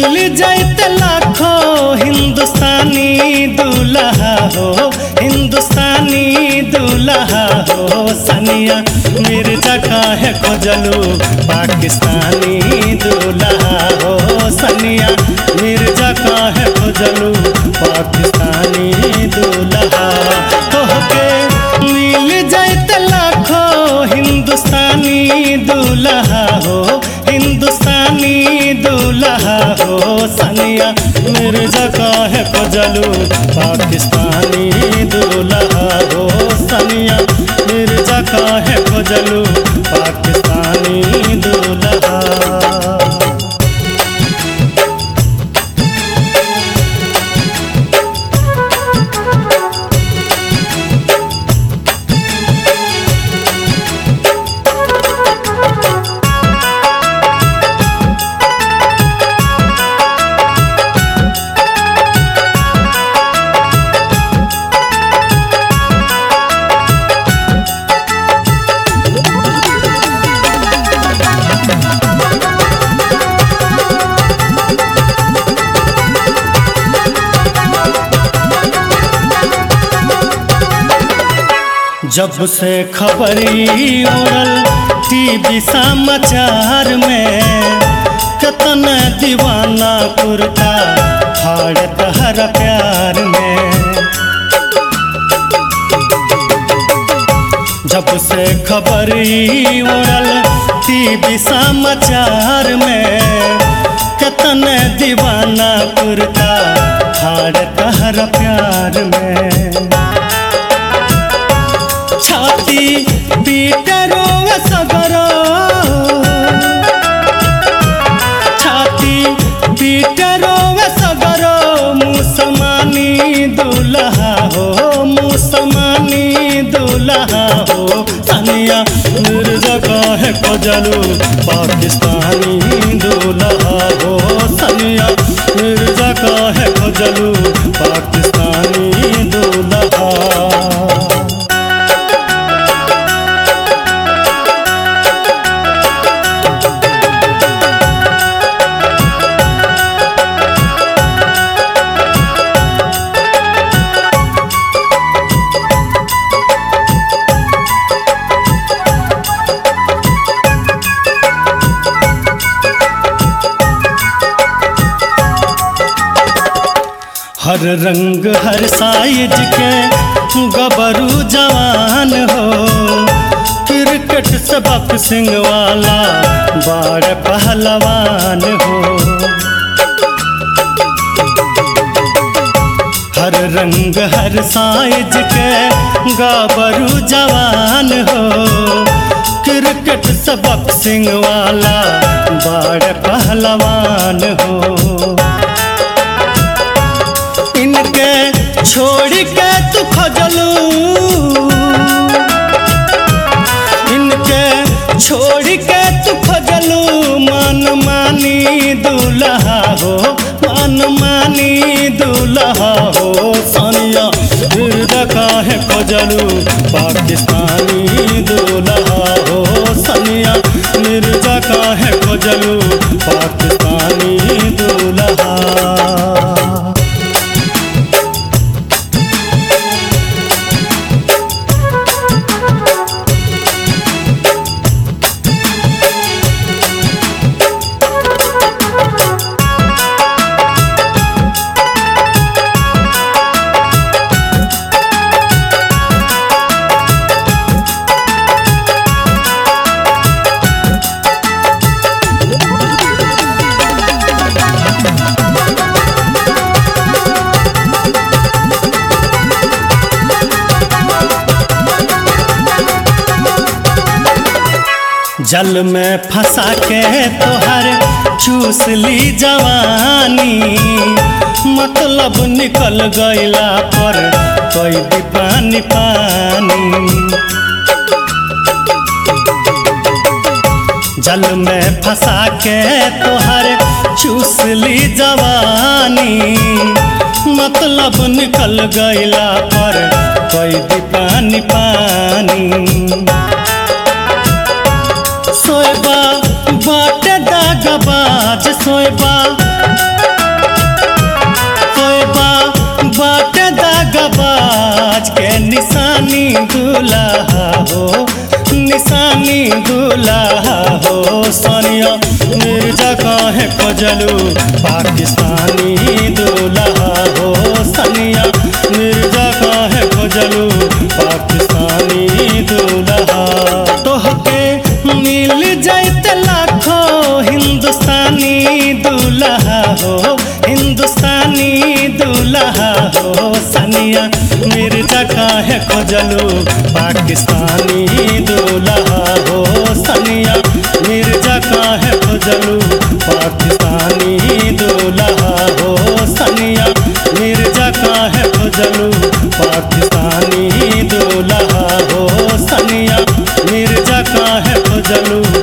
मिल जाते लाखों हिंदुस्तानी दूल्हा हो, हिंदुस्तानी दूल्हा हो। सनिया मिर्जा काहे खोजलू पाकिस्तानी दूल्हा हो, सनिया मिर्जा काहे खोजलू पाकिस्तानी दूल्हा। तोहके मिल जाते लाखों हिंदुस्तानी दूल्हा हो, हिंदुस्तानी दूल्हा हो। सनिया मिर्जा काहे खोजलू पाकिस्तानी दूल्हा हो, सनिया मिर्जा काहे खोजलू पाकिस्तानी दूल्हा। जब से खबरी उड़ल टीवी समाचार में, कितना दीवाना कुर्ता फाड़ तहरा प्यार में। जब से खबरी उड़ल टीवी समाचार में, कितना दीवाना कुर्ता फाड़ तहरा प्यार में। छाती पीटरो सगरो, छाती पीटरो सगरो। मुसलमानी दूल्हा हो, मुसलमानी दूल्हा हो। सनिया मिर्जा काहे खोजलू पाकिस्तानी दूल्हा हो, सनिया मिर्जा काहे खोजलू पाकिस्तानी दूल्हा। हर रंग हर साइज के गबरू जवान हो, क्रिकेट से बॉक्सिंग वाला बड़ पहलवान हो। हर रंग हर साइज के गबरू जवान हो, क्रिकेट से बॉक्सिंग वाला बड़ पहलवान हो। इनके छोड़ के तू खोजलू, इनके छोड़ के तू खोजलू मन मानी दूल्हा हो, मन मानी दूल्हा हो। सनिया मिर्जा काहे खोजलू पाकिस्तानी दूल्हा हो, सनिया मिर्जा काहे खोजलू पाकिस्तानी दूल्हा। जल में फंसा के तोहर चूस ली जवानी, मतलब निकल गईला पर कोई भी पानी पानी। जल में फंसा के तोहर चूस ली जवानी, मतलब निकल गईला पर कोई भी पानी पानी। सोएबा बाटे दागबाज सोएबा बाटे दागबाज के निशानी दुल्हा हो, निशानी दुल्हा हो। सानिया मिर्जा काहे खोजलू पाकिस्तानी दुल्हा हो, सानिया मिर्जा काहे खोजलू पाकिस्तानी दुल्हा। तोहके मिल जाइत लाखों हिंदुस्तानी दुल्हा हो, हिंदुस्तानी दुल्हा हो। सानिया मिर्जा काहे खोजलू पाकिस्तानी दुल्हा हो, सानिया मिर्जा काहे खोजलू पाकिस्तानी दुल्हा हो, सानिया मिर्जा काहे खोजलू पाकिस्तानी दुल्हा हो, सानिया मिर्जा काहे खोजलू